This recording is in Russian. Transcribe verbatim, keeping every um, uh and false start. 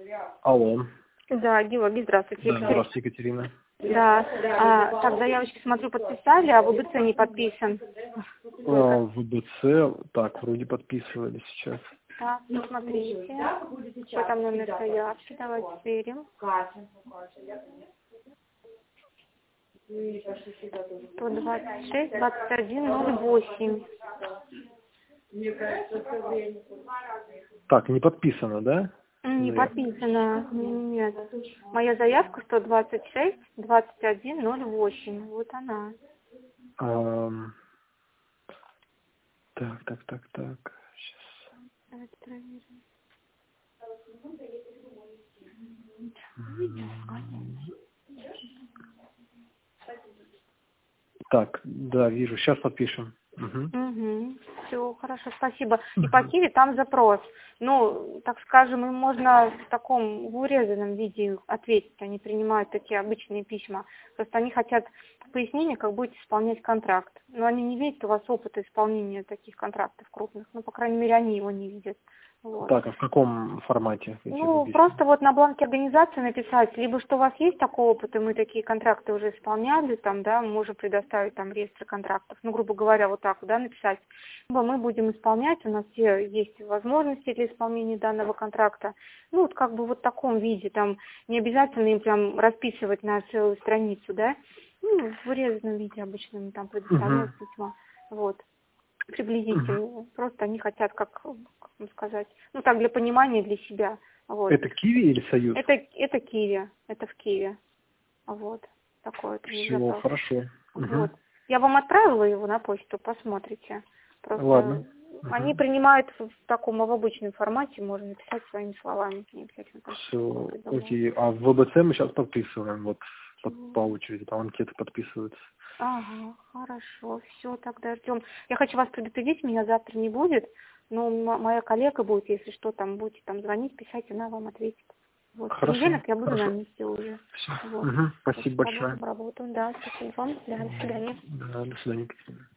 Алло. Да, Георгий, здравствуйте. Да, здравствуйте, Екатерина. Да. А, так, заявочки, смотрю, подписали, а ВБЦ не подписан. А, ВБЦ, так, вроде подписывали сейчас. Так, ну, смотрите. Какой там номер заявки? Давайте сверим. сто двадцать шесть двадцать один ноль восемь. Так, не подписано, да? Не Заявка. подписано. Нет. Моя заявка сто двадцать шесть двадцать один ноль восемь. Вот она. Ам, Так, так, так, так. Сейчас. Давайте проверим. Так, да, вижу. Сейчас подпишем. Угу. Угу. Все, хорошо, спасибо. И по Киви там запрос. Ну, так скажем, им можно в таком в урезанном виде ответить. Они принимают такие обычные письма. Просто они хотят пояснения, как будете исполнять контракт. Но они не видят у вас опыта исполнения таких контрактов крупных. Ну, по крайней мере, они его не видят. Вот. Так, а в каком формате? эти Ну, письма? просто вот на бланке организации написать, либо что у вас есть такой опыт, и мы такие контракты уже исполняли, там, да, мы можем предоставить там реестры контрактов, ну, грубо говоря, вот так, да, написать. Либо мы будем исполнять, у нас все есть возможности для исполнения данного контракта. Ну, вот как бы вот в таком виде, там, не обязательно им прям расписывать на целую страницу, да, ну, в урезанном виде обычно мы там предоставляют Угу. письма, вот. Приблизительно. Просто они хотят, как, как вам сказать, ну так для понимания, для себя. Вот. Это Киви или Союз? Это, это Киви, это в Киеве. Вот. Такой вот Все, запрос. хорошо. Вот. Угу. Я вам отправила его на почту, посмотрите. Просто Ладно. они Угу. принимают в таком, в обычном формате, можно написать своими словами. Не обязательно там Все, что-то другое. окей. А в ВБЦ мы сейчас подписываем, вот по, Чего? по очереди, там анкеты подписываются. Ага, хорошо, все, тогда ждем. Я хочу вас предупредить, меня завтра не будет, но м- моя коллега будет, если что, там будете там звонить, писать, она вам ответит. Вот, в Хорошо, понедельник я буду на хорошо. месте уже. Все. Вот. Угу. Сейчас Спасибо большое. поработаю, да, спасибо вам, да, до свидания. Да, до свидания, Екатерина.